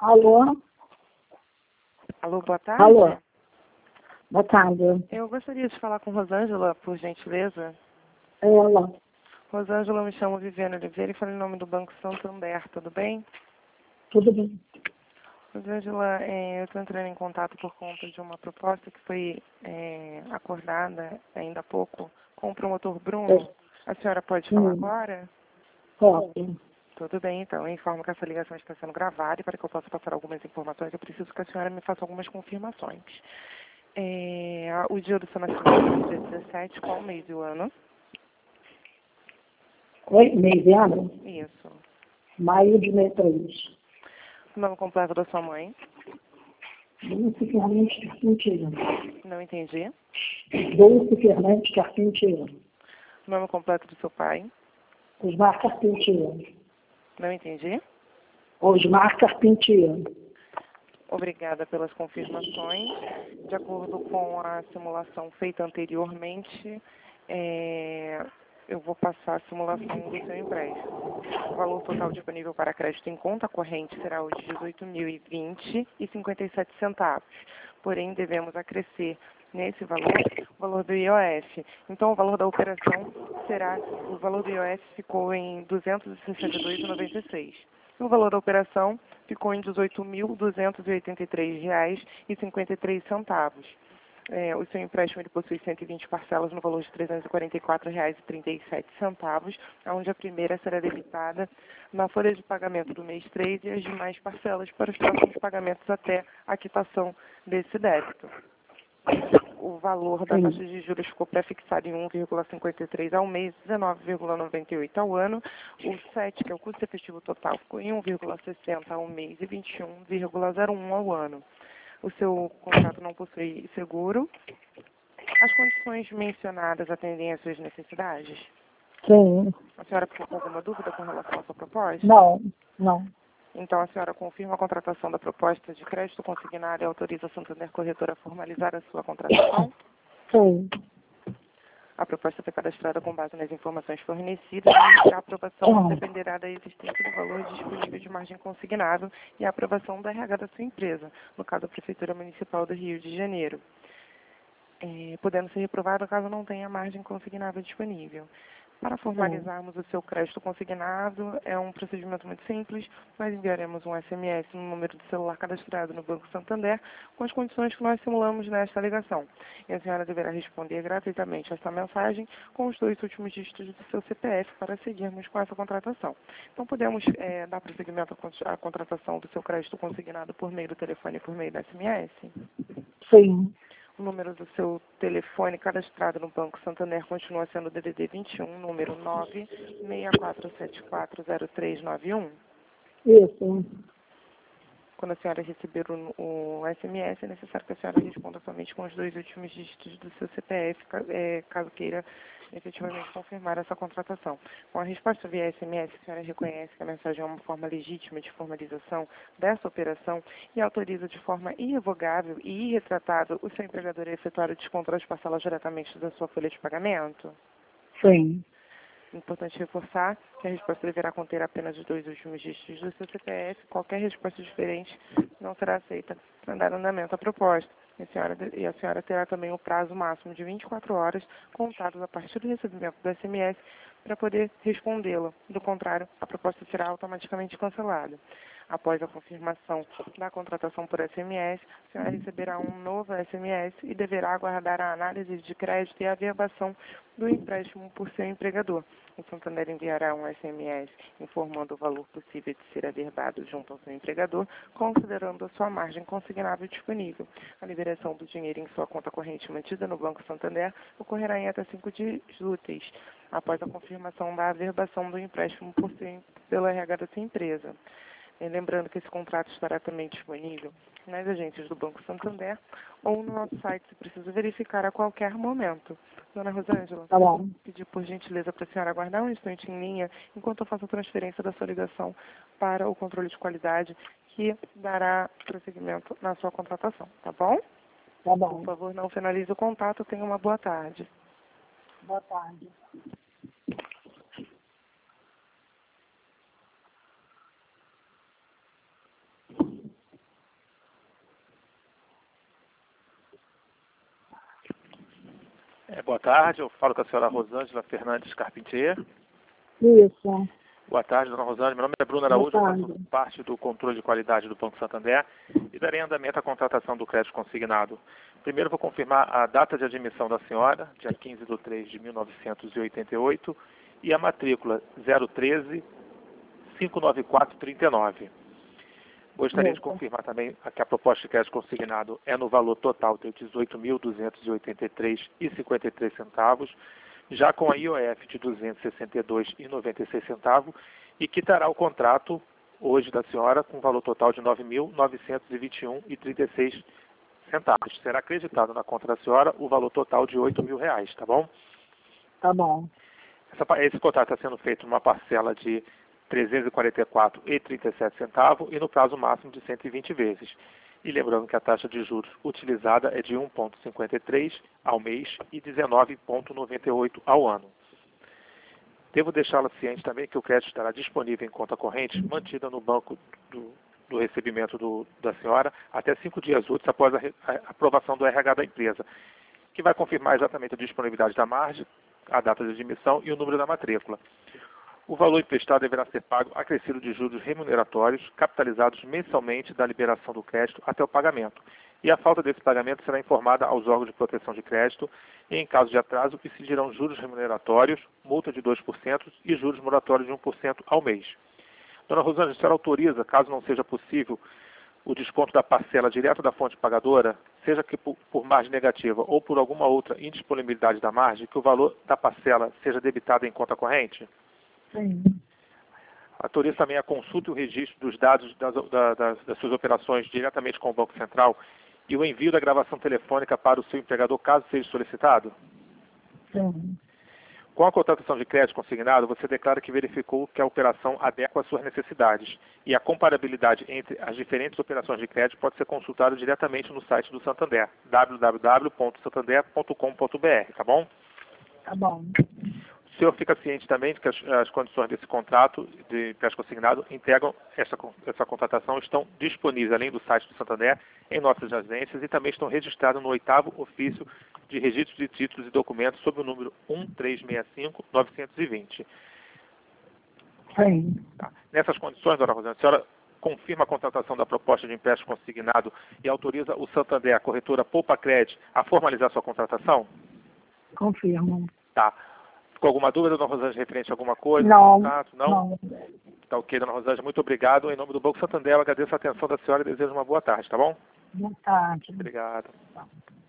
Alô? Alô, boa tarde. Alô? Boa tarde. Eu gostaria de falar com Rosângela, por gentileza. Ela. Rosângela, eu me chamo Viviane Oliveira e falo em nome do Banco Santander, tudo bem? Tudo bem? Rosângela, eu estou entrando em contato por conta de uma proposta que foi acordada ainda há pouco com o promotor Bruno. A senhora pode falar agora? Pode. Tudo bem, então. Eu informo que essa ligação está sendo gravada e para que eu possa passar algumas informações, eu preciso que a senhora me faça algumas confirmações. O dia do seu nascimento, dia 17, qual mês e o ano? Oi, mês e ano? Isso. Maio de 63. O nome completo da sua mãe? Dulce Fernandes Carpinteiro. Não entendi. Dulce Fernandes Carpinteiro. O nome completo do seu pai? Osmar Carpinteiro. Não entendi. Osmar Carpinteiro. Obrigada pelas confirmações. De acordo com a simulação feita anteriormente, eu vou passar a simulação do seu empréstimo. O valor total disponível para crédito em conta corrente será o de R$ 18.020,57. Porém, devemos acrescer nesse valor o valor do IOF. Então, o valor da operação será, o valor do IOF ficou em R$ 262,96. O valor da operação ficou em R$ 18.283,53. O seu empréstimo ele possui 120 parcelas no valor de R$ 344,37, onde a primeira será debitada na folha de pagamento do mês 3 e as demais parcelas para os próximos pagamentos até a quitação desse débito. O valor da taxa de juros ficou prefixado em 1,53 ao mês, 19,98 ao ano. O 7, que é o custo efetivo total, ficou em 1,60 ao mês e 21,01 ao ano. O seu contrato não possui seguro. As condições mencionadas atendem às suas necessidades? Sim. A senhora ficou com alguma dúvida com relação à sua proposta? Não. Então, a senhora confirma a contratação da proposta de crédito consignado e autoriza a Santander Corretora a formalizar a sua contratação? Sim. A proposta foi cadastrada com base nas informações fornecidas e a aprovação dependerá da existência do valor disponível de margem consignável e a aprovação da RH da sua empresa, no caso a Prefeitura Municipal do Rio de Janeiro, podendo ser reprovado caso não tenha margem consignável disponível. Para formalizarmos o seu crédito consignado, é um procedimento muito simples. Nós enviaremos um SMS no número do celular cadastrado no Banco Santander com as condições que nós simulamos nesta ligação. E a senhora deverá responder gratuitamente a esta mensagem com os 2 últimos dígitos do seu CPF para seguirmos com essa contratação. Então, podemos dar prosseguimento à contratação do seu crédito consignado por meio do telefone e por meio da SMS? Sim. O número do seu telefone cadastrado no Banco Santander continua sendo o DDD 21, número 964740391. Isso. Quando a senhora receber o SMS, é necessário que a senhora responda somente com os 2 últimos dígitos do seu CPF, caso queira efetivamente confirmar essa contratação. Com a resposta via SMS, a senhora reconhece que a mensagem é uma forma legítima de formalização dessa operação e autoriza de forma irrevogável e irretratável o seu empregador a efetuar o desconto das parcelas diretamente da sua folha de pagamento? Sim. Importante reforçar que a resposta deverá conter apenas os 2 últimos dígitos do seu CPF. Qualquer resposta diferente não será aceita para dar andamento à proposta. E a senhora terá também o prazo máximo de 24 horas, contados a partir do recebimento do SMS, para poder respondê-la. Do contrário, a proposta será automaticamente cancelada. Após a confirmação da contratação por SMS, a senhora receberá um novo SMS e deverá aguardar a análise de crédito e a averbação do empréstimo por seu empregador. O Santander enviará um SMS informando o valor possível de ser averbado junto ao seu empregador, considerando a sua margem consignável disponível. A liberação do dinheiro em sua conta corrente mantida no Banco Santander ocorrerá em até 5 dias úteis, após a confirmação da averbação do empréstimo pela RH da sua empresa. Lembrando que esse contrato estará também disponível nas agências do Banco Santander ou no nosso site, se precisa verificar a qualquer momento. Dona Rosângela, Tá bom. pedir por gentileza para a senhora aguardar um instante em linha enquanto eu faço a transferência da sua ligação para o controle de qualidade que dará prosseguimento na sua contratação, tá bom? Tá bom. Por favor, não finalize o contato. Tenha uma boa tarde. Boa tarde. Boa tarde, eu falo com a senhora Rosângela Fernandes Carpentier. Isso. Boa tarde, dona Rosângela. Meu nome é Bruno Boa Araújo, eu tarde. faço parte do controle de qualidade do Banco Santander e darei andamento à contratação do crédito consignado. Primeiro vou confirmar a data de admissão da senhora, dia 15 de 3 de 1988, e a matrícula 013-59439. Gostaria de confirmar também que a proposta de crédito consignado é no valor total de R$ 18.283,53, já com a IOF de R$ 262,96 e quitará o contrato hoje da senhora com valor total de R$ 9.921,36. Será acreditado na conta da senhora o valor total de R$ 8.000, tá bom? Tá bom. Esse contrato está sendo feito numa parcela de R$ 344,37 e no prazo máximo de 120 vezes. E lembrando que a taxa de juros utilizada é de 1,53 ao mês e 19,98 ao ano. Devo deixá-la ciente também que o crédito estará disponível em conta corrente, mantida no banco do recebimento da senhora até 5 dias úteis após a aprovação do RH da empresa, que vai confirmar exatamente a disponibilidade da margem, a data de admissão e o número da matrícula. O valor emprestado deverá ser pago acrescido de juros remuneratórios, capitalizados mensalmente da liberação do crédito até o pagamento. E a falta desse pagamento será informada aos órgãos de proteção de crédito e, em caso de atraso, incidirão juros remuneratórios, multa de 2% e juros moratórios de 1% ao mês. Dona Rosângela, a senhora autoriza, caso não seja possível, o desconto da parcela direto da fonte pagadora, seja que por margem negativa ou por alguma outra indisponibilidade da margem, que o valor da parcela seja debitado em conta corrente? Sim. Autoriza também a consulta e o registro dos dados das suas operações diretamente com o Banco Central e o envio da gravação telefônica para o seu empregador, caso seja solicitado? Sim. Com a contratação de crédito consignado, você declara que verificou que a operação adequa às suas necessidades e a comparabilidade entre as diferentes operações de crédito pode ser consultada diretamente no site do Santander, www.santander.com.br, tá bom? Tá bom. O senhor fica ciente também de que as condições desse contrato de crédito consignado integram essa contratação, estão disponíveis, além do site do Santander, em nossas agências e também estão registradas no 8º ofício de registro de títulos e documentos sob o número 1365-920. Sim. Tá. Nessas condições, dona Rosângela, a senhora confirma a contratação da proposta de empréstimo consignado e autoriza o Santander, a corretora Poupa Cred, a formalizar sua contratação? Confirmo. Tá. Ficou alguma dúvida, dona Rosângela, referente a alguma coisa? Não. Contato? Não? Tá ok, dona Rosângela, muito obrigado. Em nome do Banco Santander, eu agradeço a atenção da senhora e desejo uma boa tarde, tá bom? Boa tarde. Obrigado. Tá.